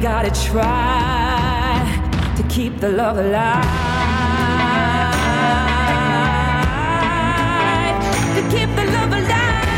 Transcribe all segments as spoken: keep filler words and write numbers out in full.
gotta try to keep the love alive, to keep the love alive.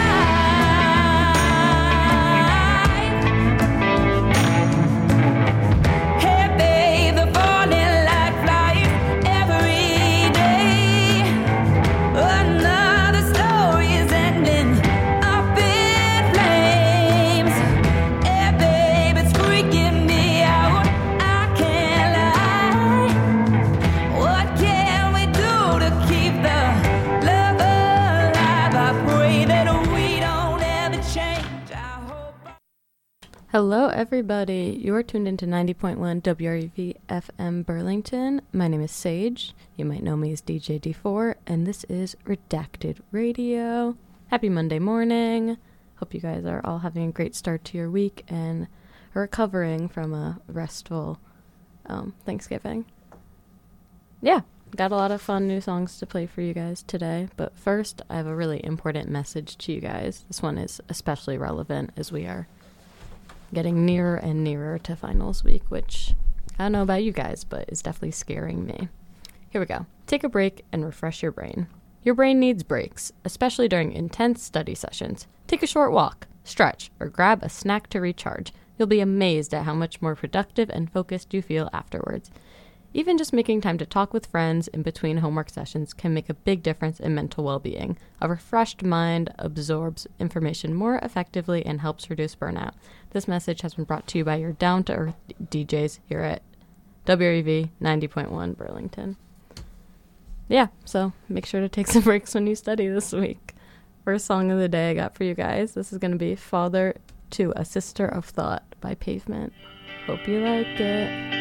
Hey babe, they're falling like flies every day. Another story is ending up in flames. Hey babe, it's freaking me out, I can't lie. What can we do to keep the love alive? I pray that we don't ever change. I hope. Hello, everybody. You are tuned into ninety point one W R U V F M Burlington. My name is Sage. You might know me as D J D four, and this is Redacted Radio. Happy Monday morning. Hope you guys are all having a great start to your week and are recovering from a restful um, Thanksgiving. Yeah, got a lot of fun new songs to play for you guys today, but first, I have a really important message to you guys. This one is especially relevant as we are getting nearer and nearer to finals week, which I don't know about you guys, but is definitely scaring me. Here we go. Take a break and refresh your brain. Your brain needs breaks, especially during intense study sessions. Take a short walk, stretch, or grab a snack to recharge. You'll be amazed at how much more productive and focused you feel afterwards. Even just making time to talk with friends in between homework sessions can make a big difference in mental well-being. A refreshed mind absorbs information more effectively and helps reduce burnout. This message has been brought to you by your down-to-earth D Js here at W R U V ninety point one Burlington. Yeah, so make sure to take some breaks when you study this week. First song of the day I got for you guys. This is going to be Father to a Sister of Thought by Pavement. Hope you like it.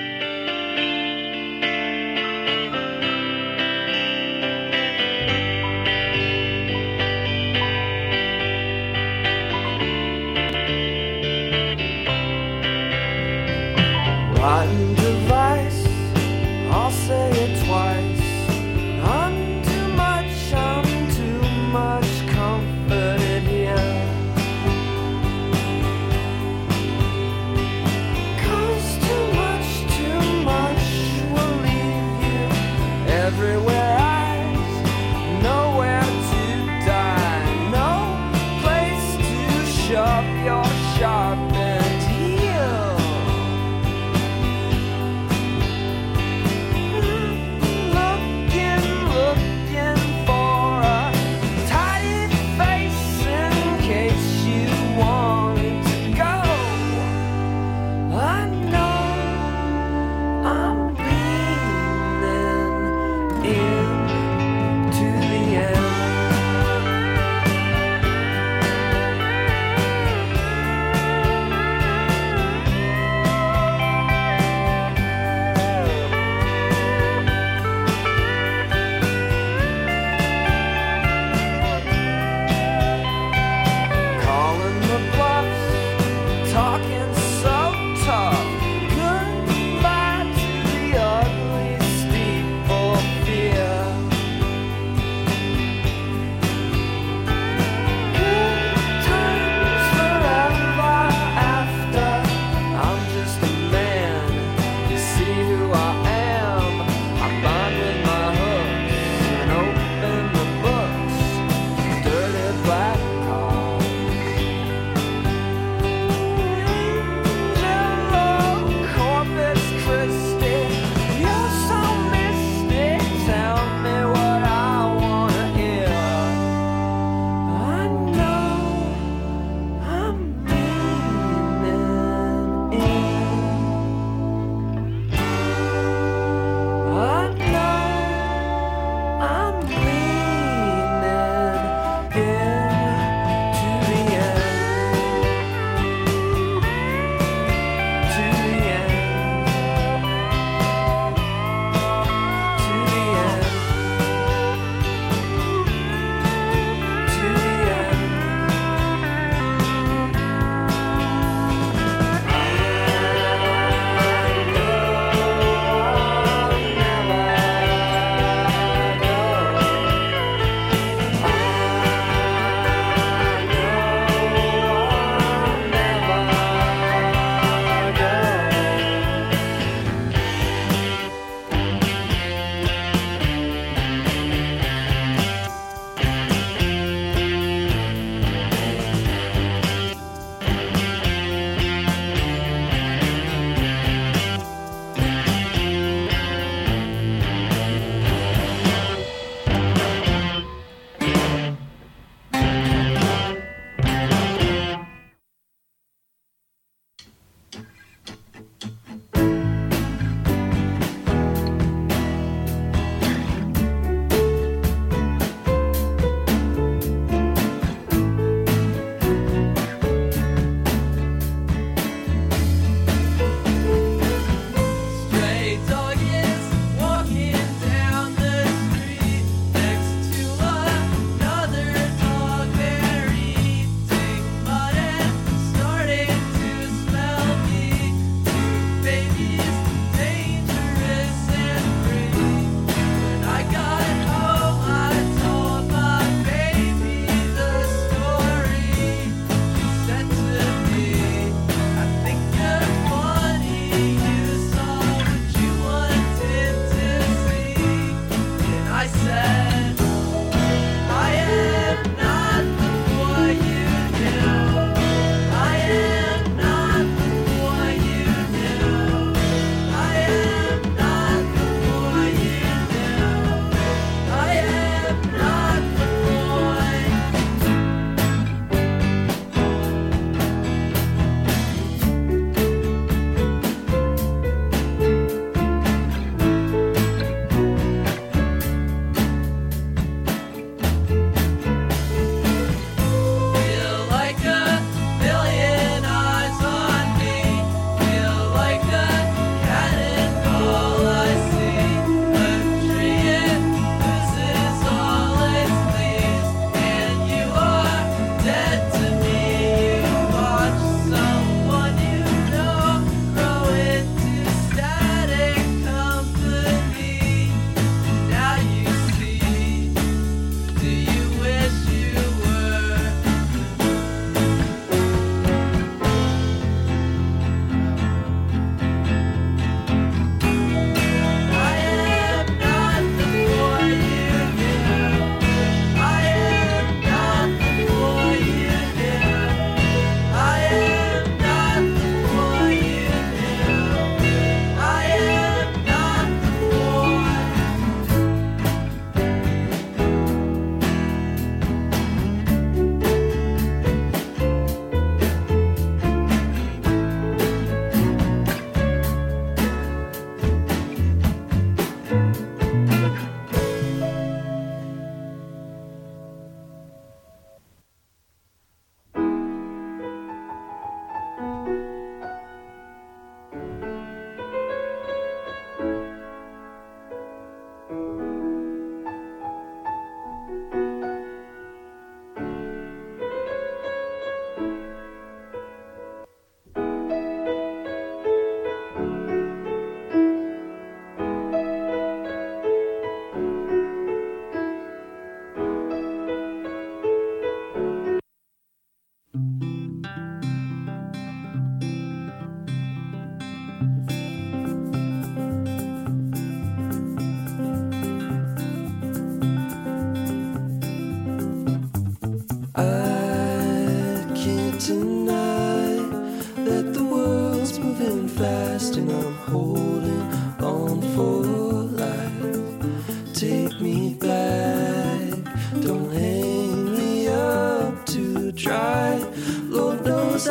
Rotten device, I'll say it twice. I'm too much, I'm too much comforted here. Cause too much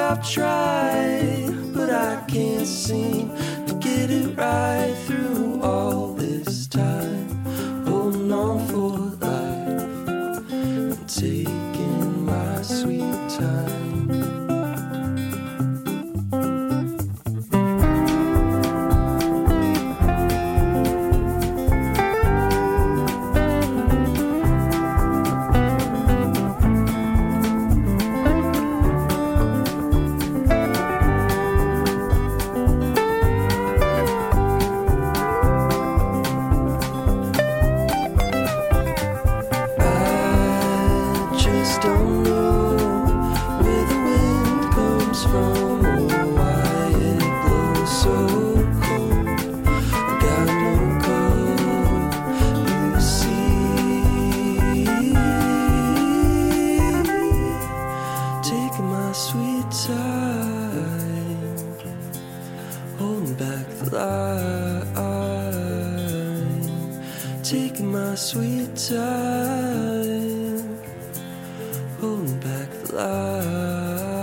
I've tried, but I can't seem to get it right through all this time. Holding on for life and taking my sweet time. Taking my sweet time, holding back the line.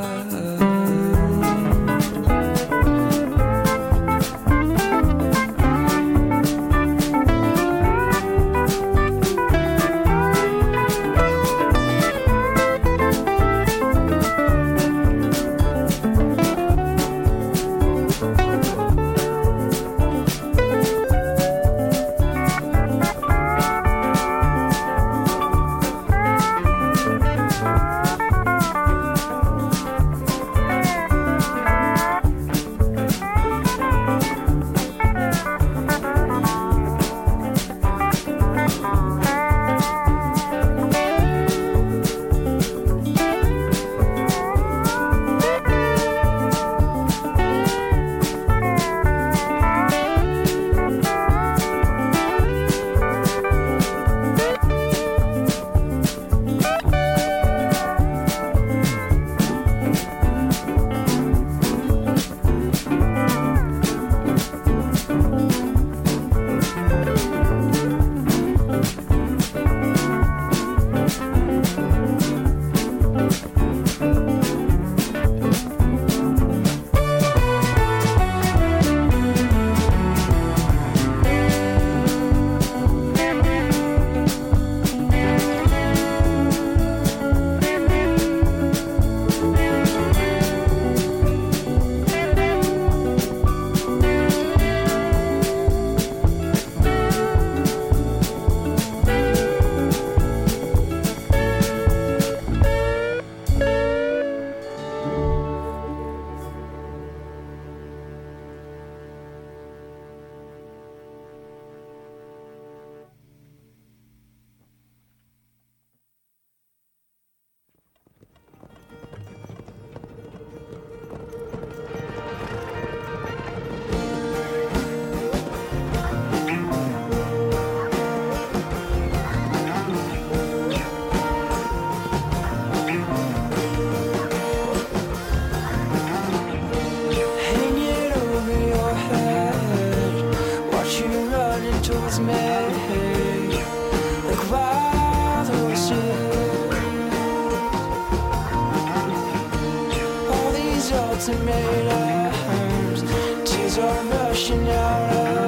Ultimate arms, tears are rushing out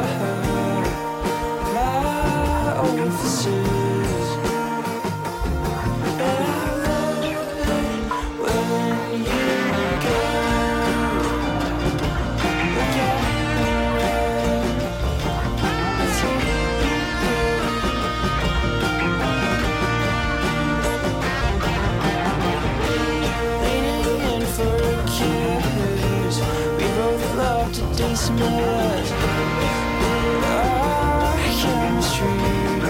of my orifices, and I love it when you go again. Leaning in for a kiss, we both love to dismiss our chemistry,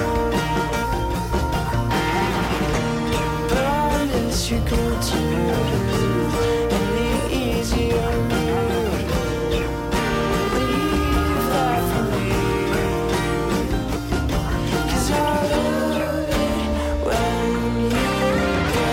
but I miss your good too, and the easier route. Leave that for me, 'cause I love it when you go.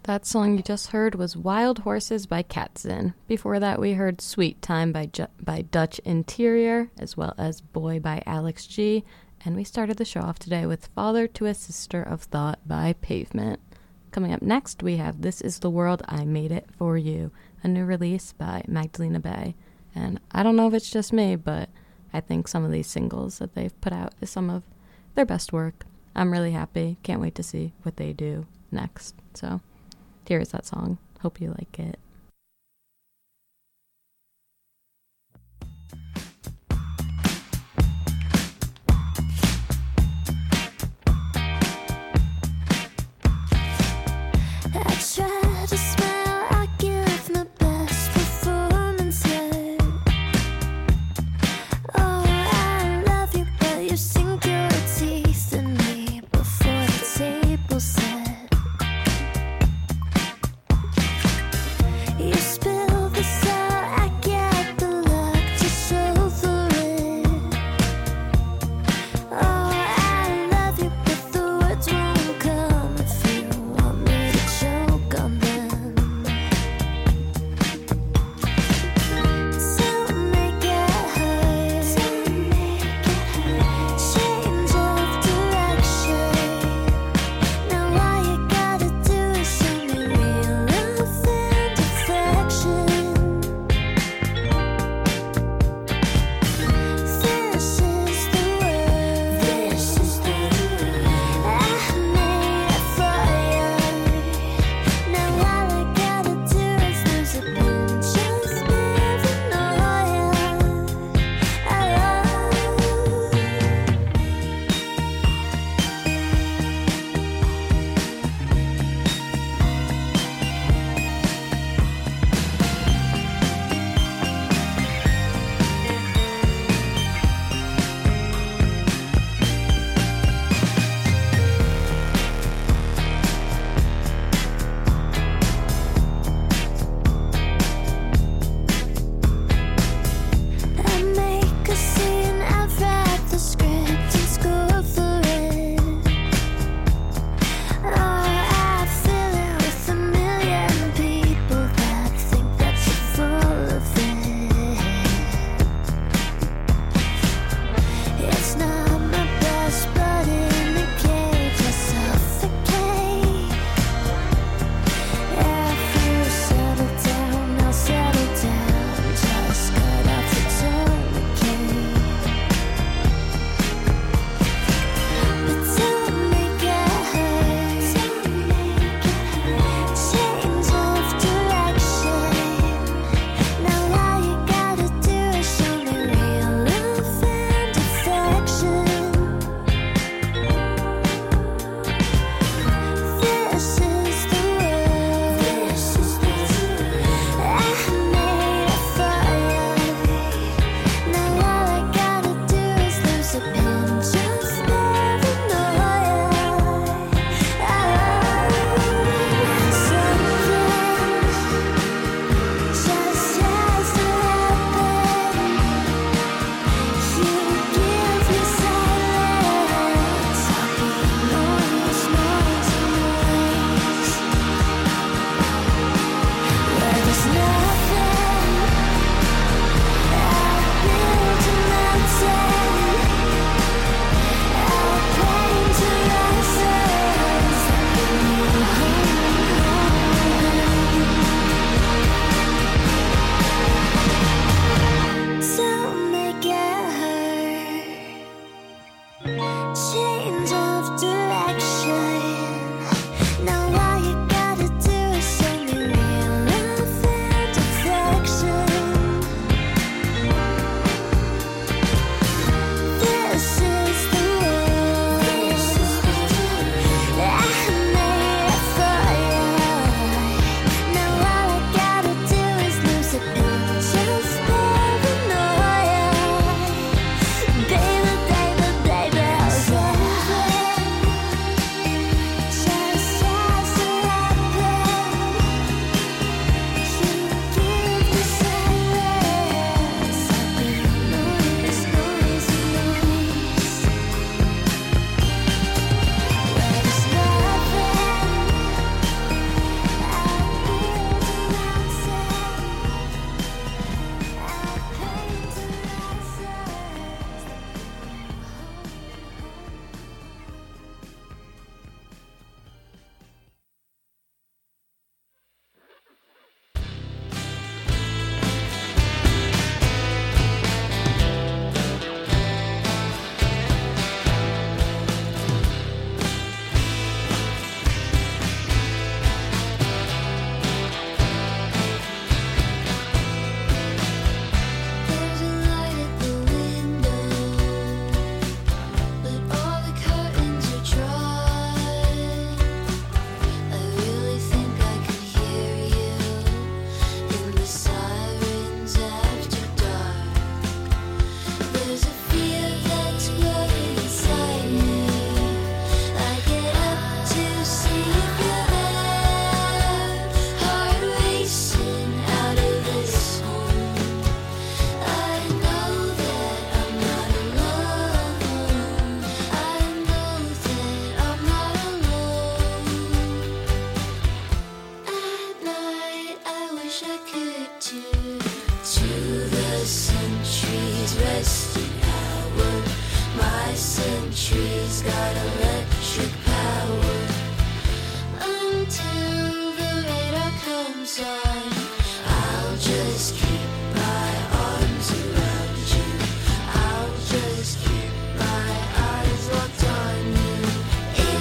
That song you just heard was Wild Horses by Katzin. Before that, we heard Sweet Time by, Ju- by Dutch Interior, as well as Boy by Alex G. And we started the show off today with Father to a Sister of Thought by Pavement. Coming up next, we have This Is the World, I Made It For You, a new release by Magdalena Bay. And I don't know if it's just me, but I think some of these singles that they've put out is some of their best work. I'm really happy. Can't wait to see what they do next. So here is that song. Hope you like it. I try to smile, I give my best performance yet. Oh, I love you, but you sink your teeth in me before the table's set. it's got electric power. Until the radar comes on, I'll just keep my arms around you. I'll just keep my eyes locked on you. In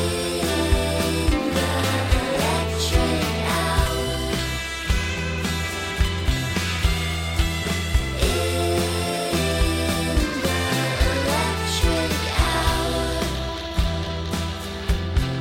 the electric hour. In the electric hour.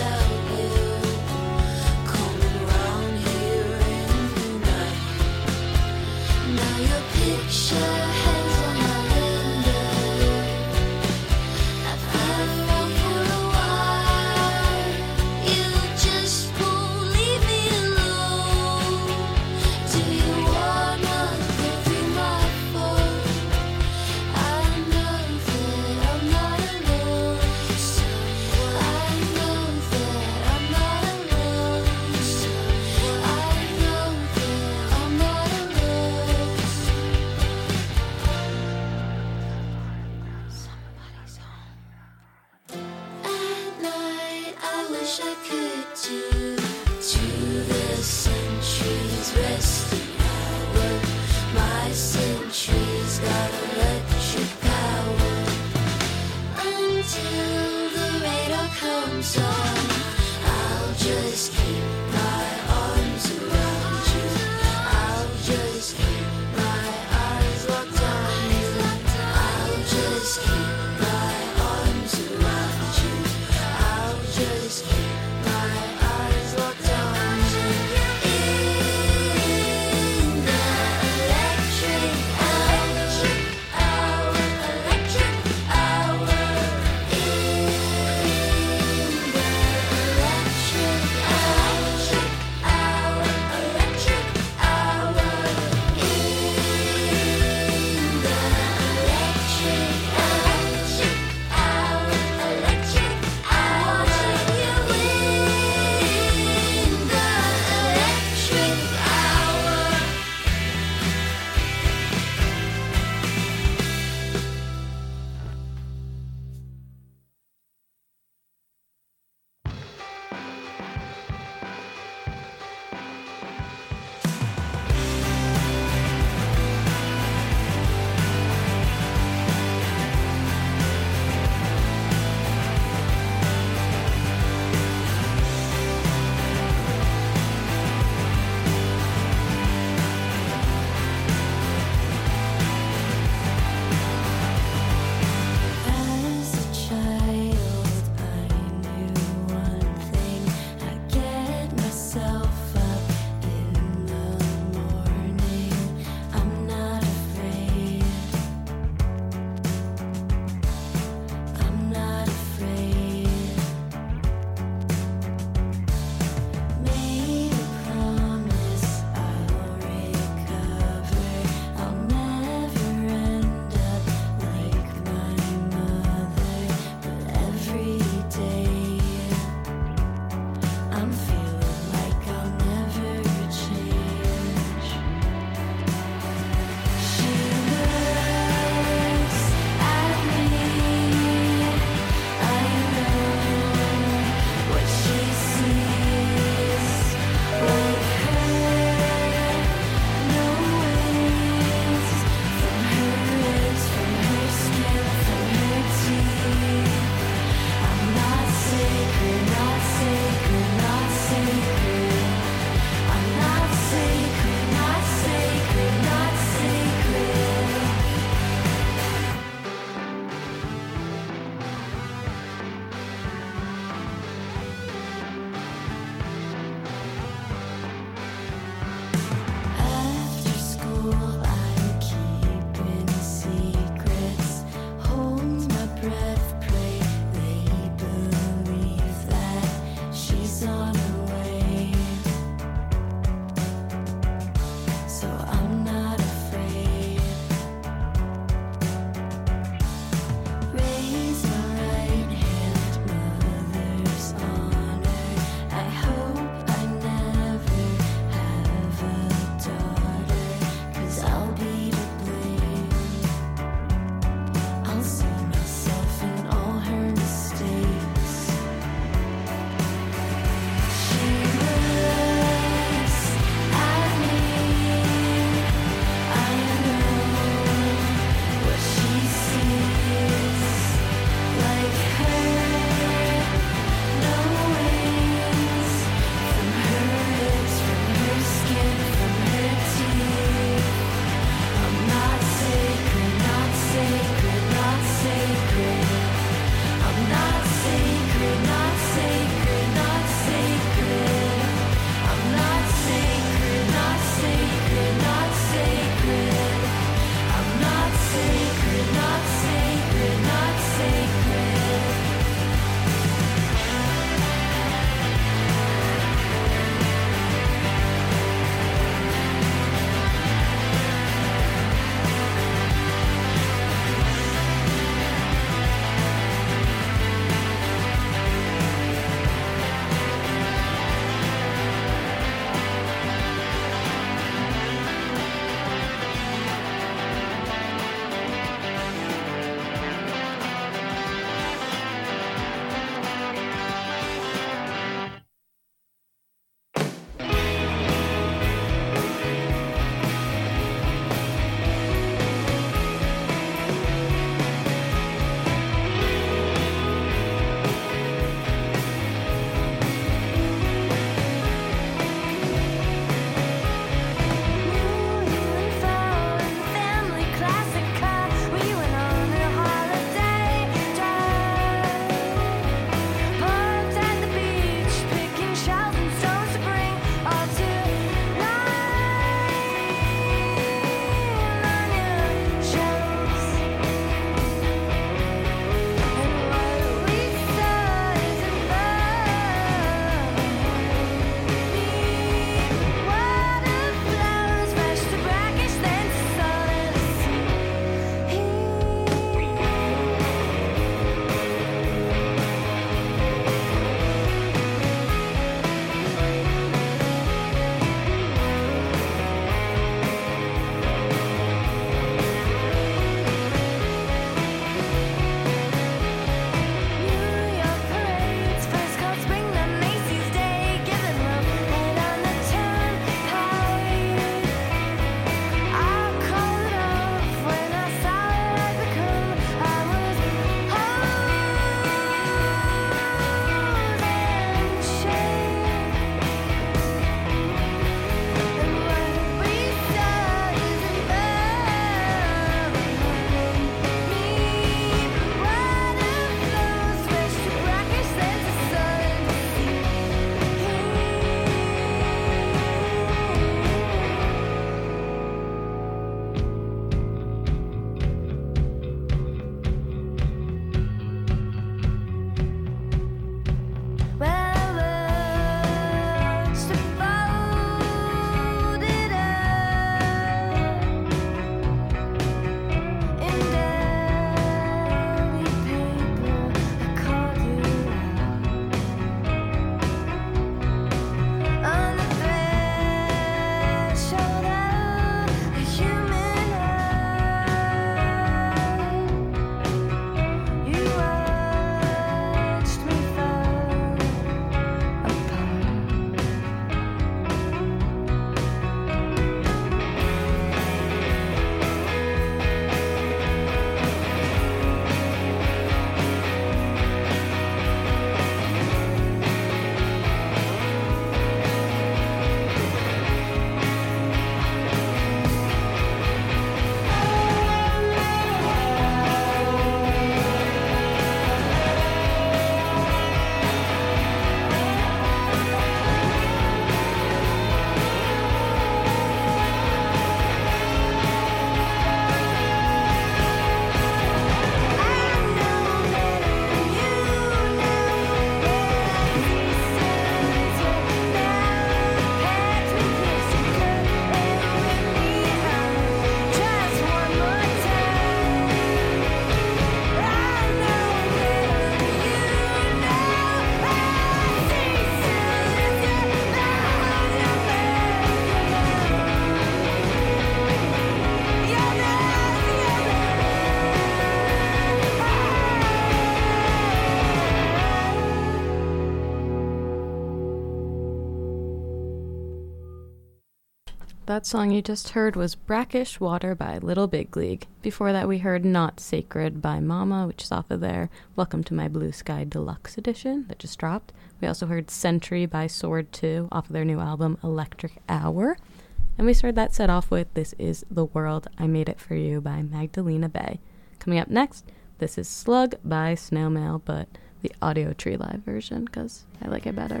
That song you just heard was Brackish Water by Little Big League. Before that we heard Not Sacred by Mama, which is off of their Welcome to My Blue Sky Deluxe Edition that just dropped. We also heard Sentry by Sword two off of their new album Electric Hour. And we started that set off with This Is the World, I Made It For You by Magdalena Bay. Coming up next, this is Slug by Snailmail, but the Audio Tree Live version because I like it better.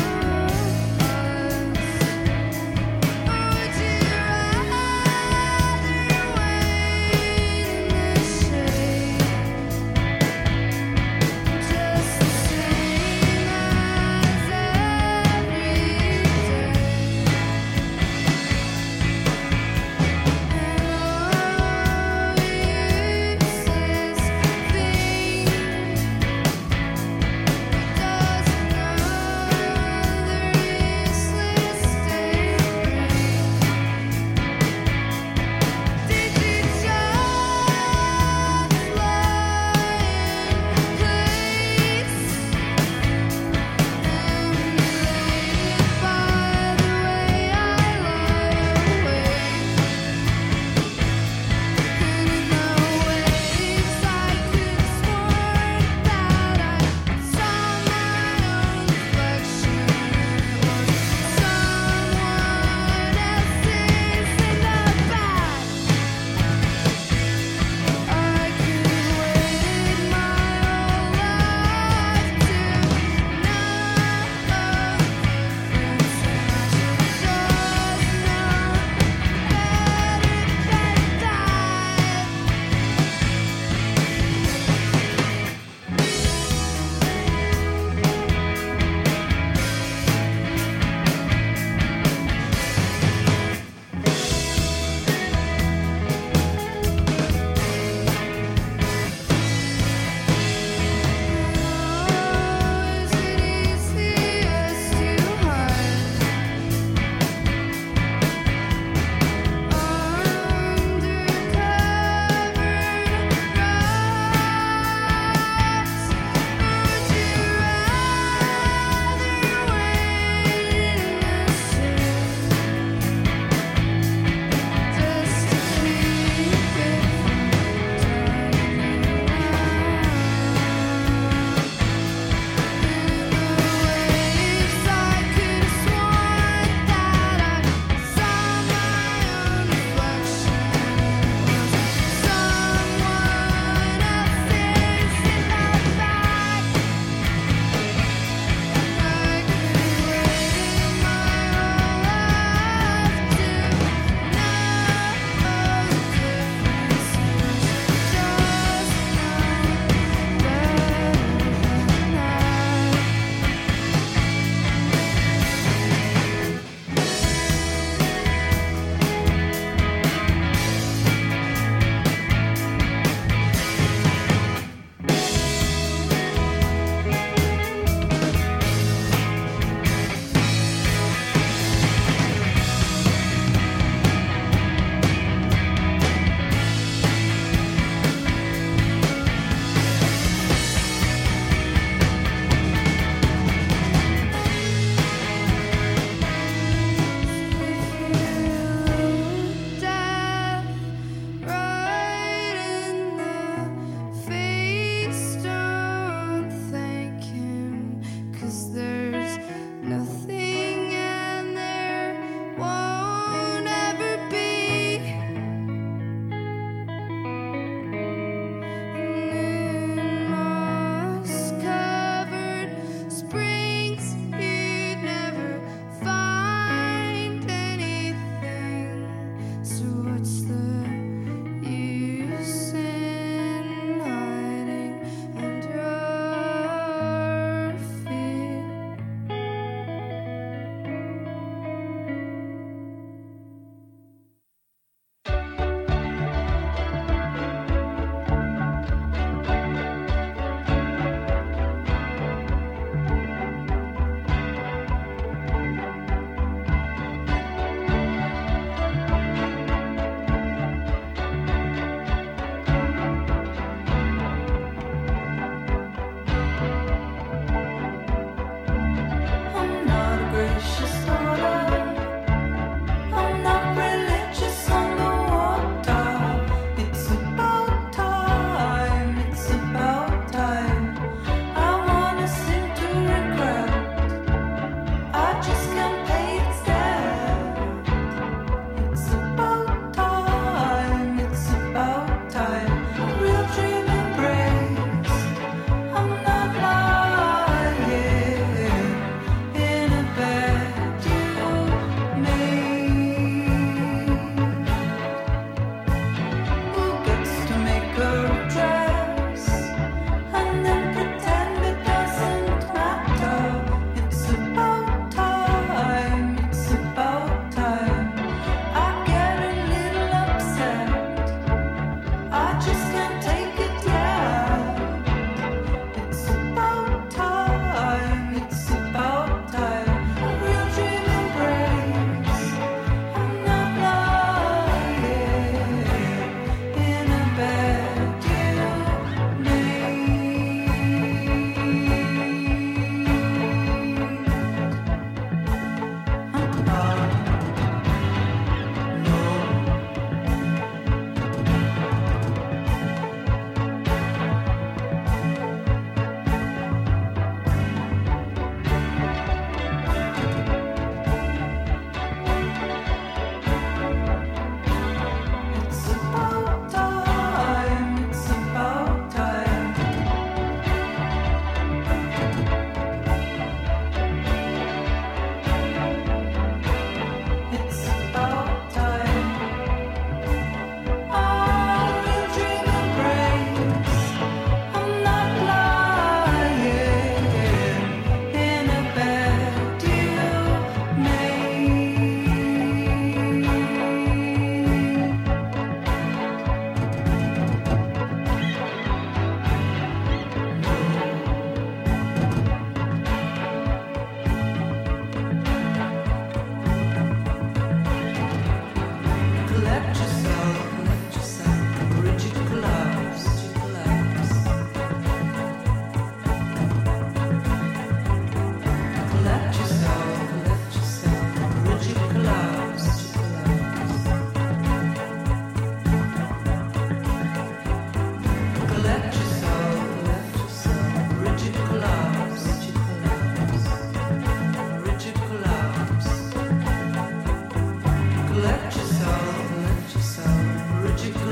Would you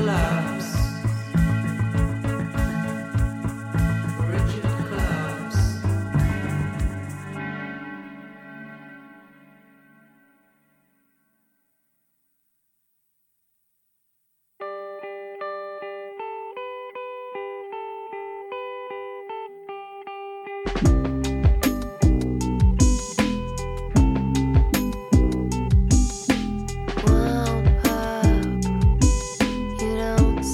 collapse. Rigid collapse. Whoa, pup, you don't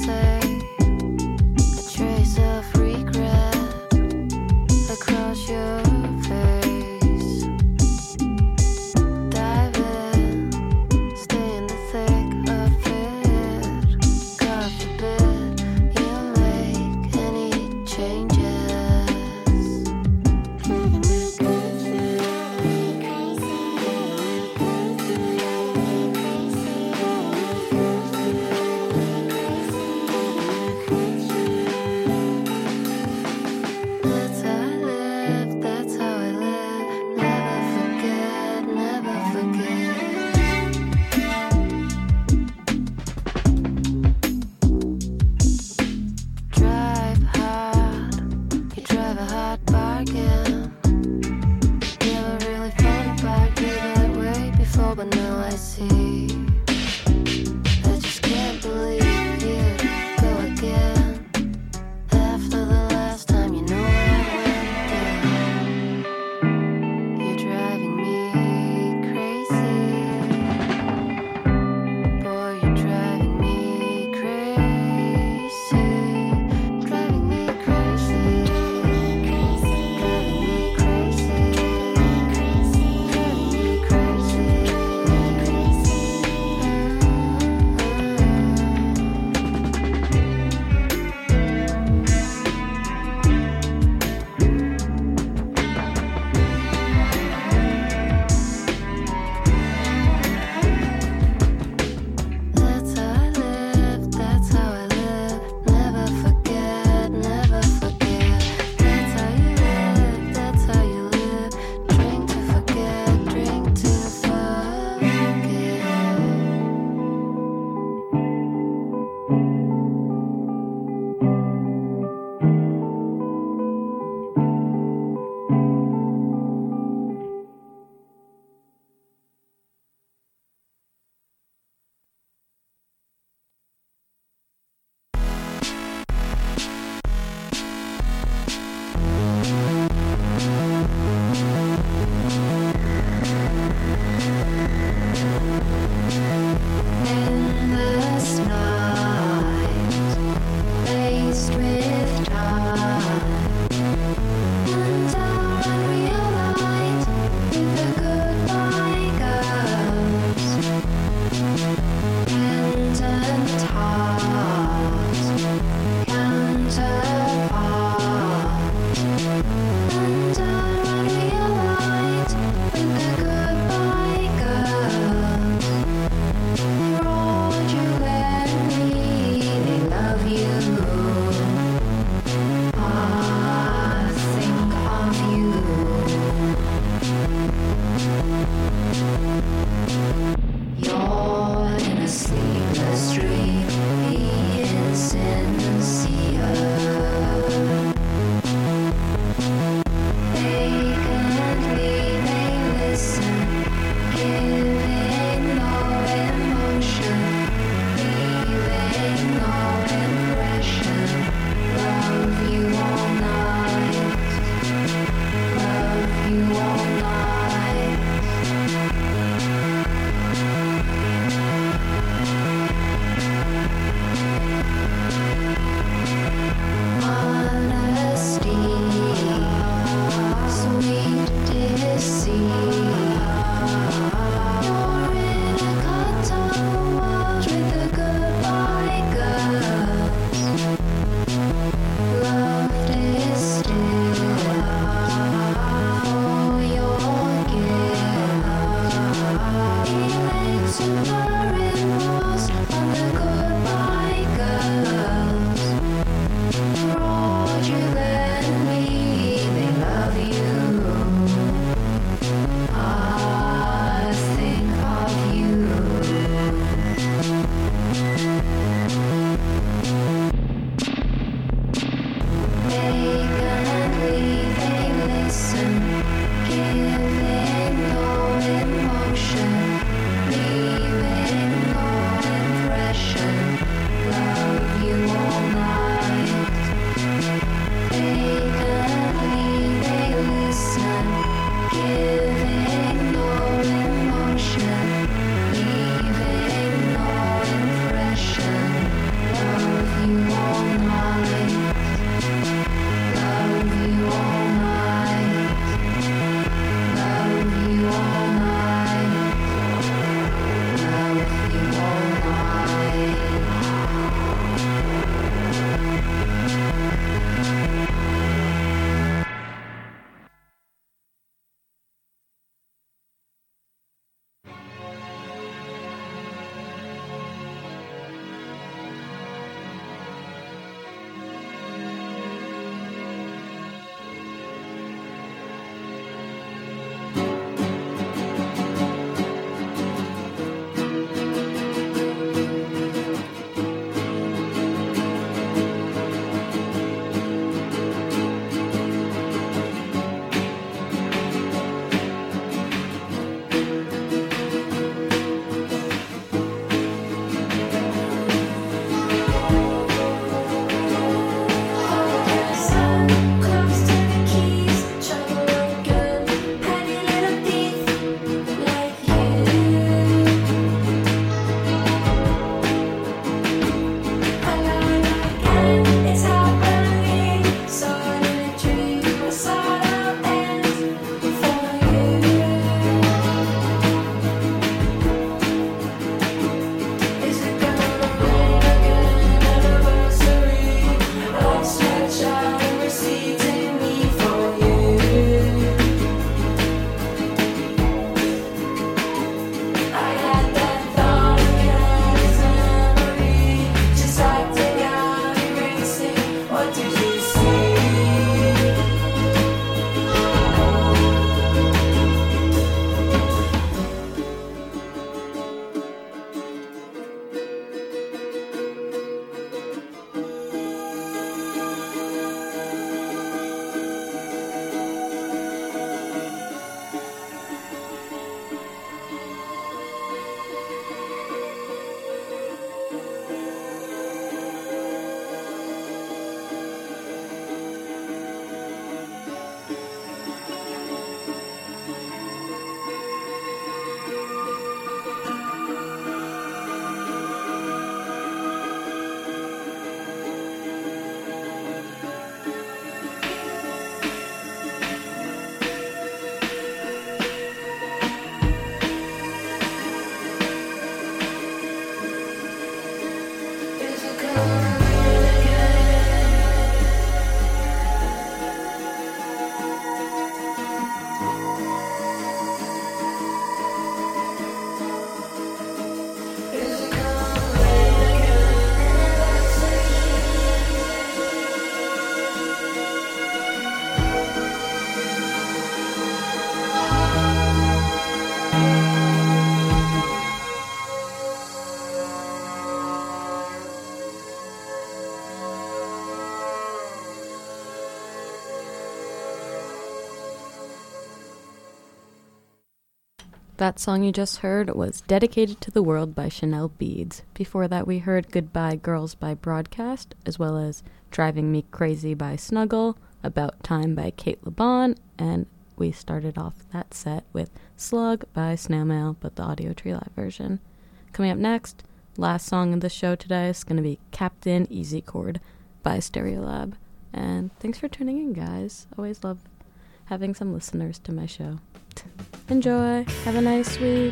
That song you just heard was Dedicated to the World by Chanel Beads. Before that, we heard Goodbye Girls by Broadcast, as well as Driving Me Crazy by Snuggle, About Time by Kate LeBon, and we started off that set with Slug by Snail Mail, but the Audio Tree Live version. Coming up next, last song of the show today is going to be Captain Easy Chord by Stereolab. And thanks for tuning in, guys. Always love having some listeners to my show. Enjoy. Have a nice week.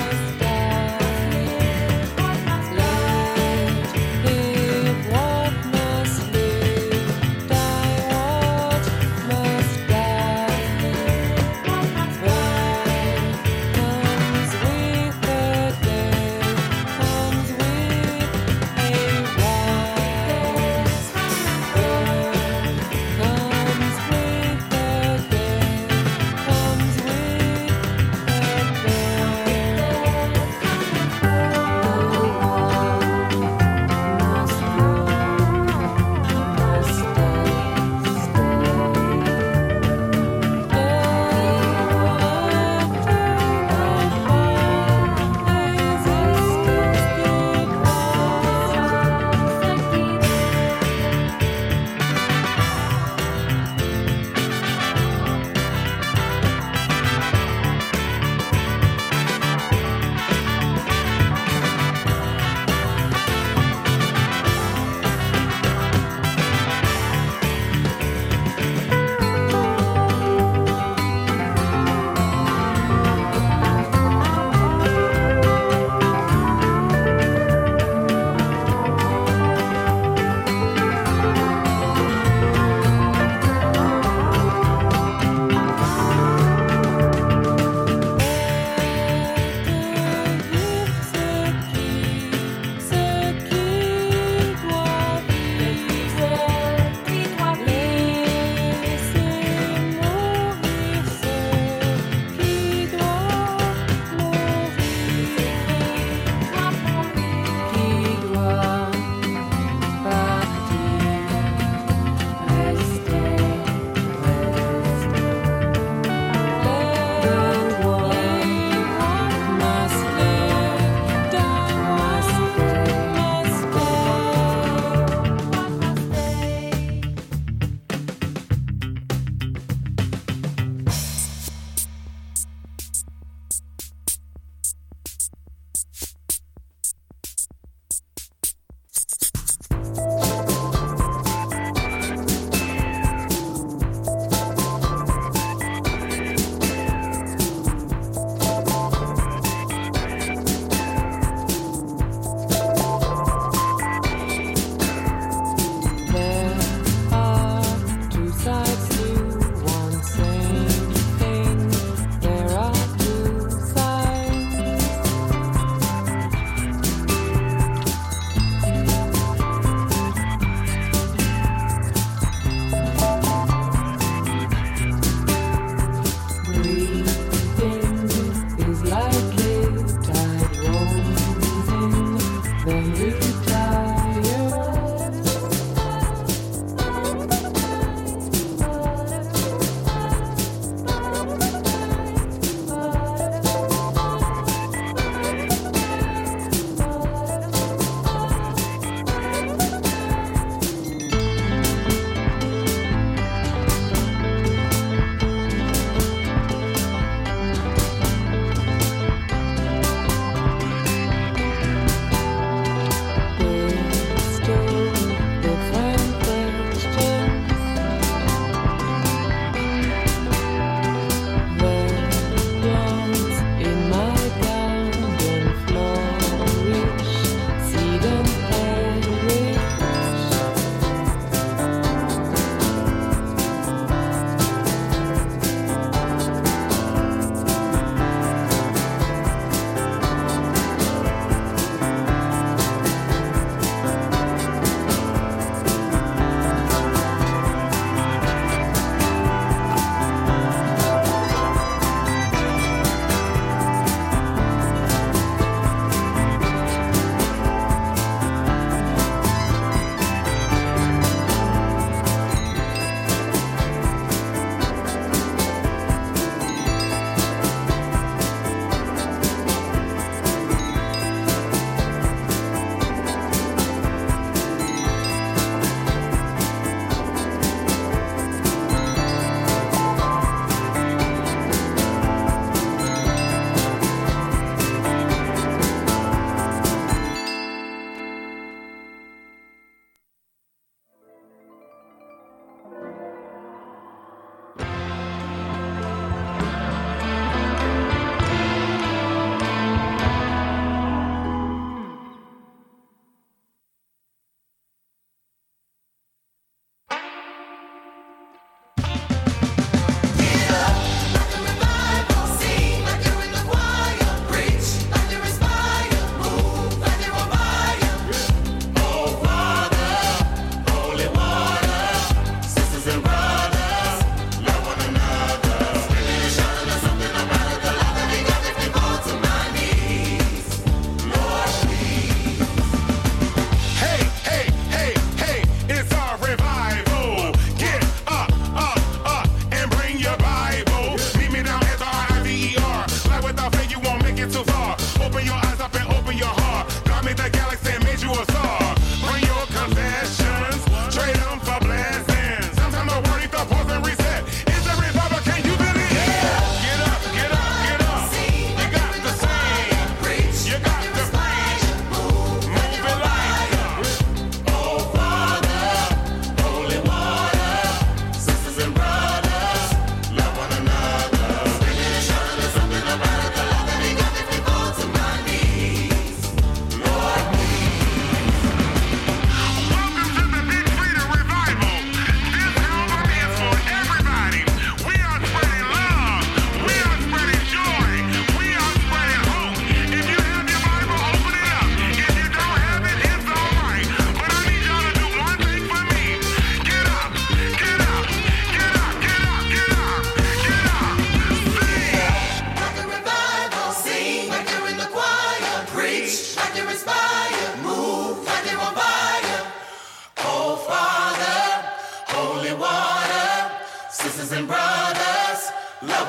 Live what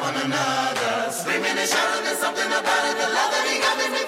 one another. Screaming and shouting, there's something about it. The love that he got me.